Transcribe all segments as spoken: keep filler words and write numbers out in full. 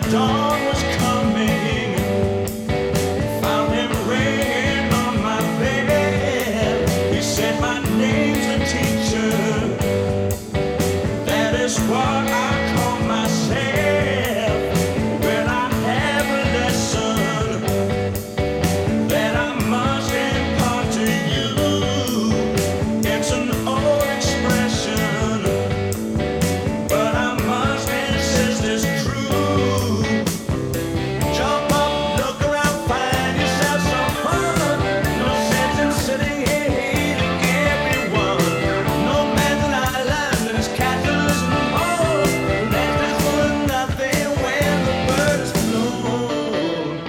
Dawn was coming, found him ringing on my bed. He said, my name's a teacher, that is what I call myself. When I have a lesson that I must impart to you, it's an old expression, but I must insist it's true. Jump up, look around, find yourself some fun. No sense in sitting here hating everyone. No man's an island and his capitalism home. Left is full of nothing when the bird is flown.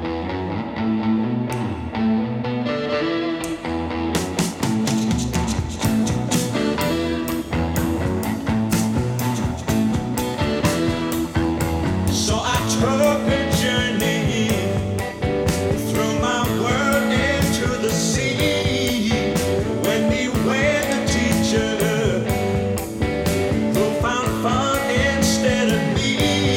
So I took a journey through my world into the sea. When we wed the teacher who found fun instead of me.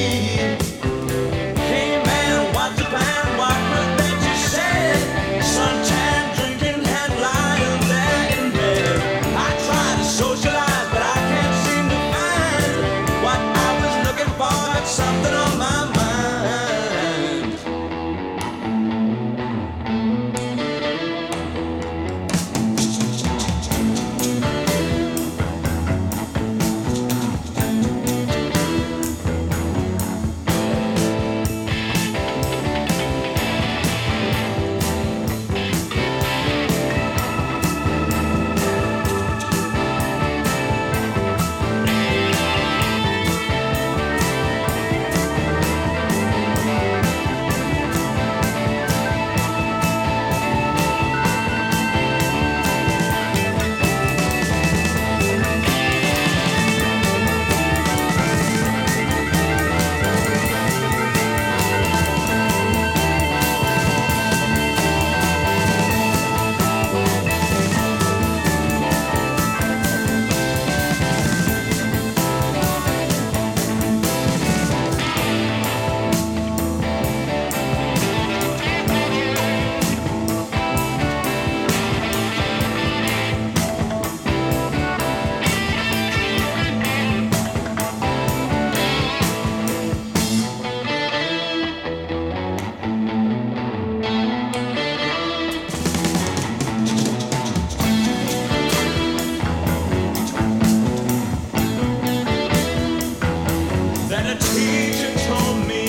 Hey man, what's the plan? What was that you said? Suntan drinking had lion there in bed. I tried to socialize, but I can't seem to find what I was looking for. It's something on my mind. Then a teacher told me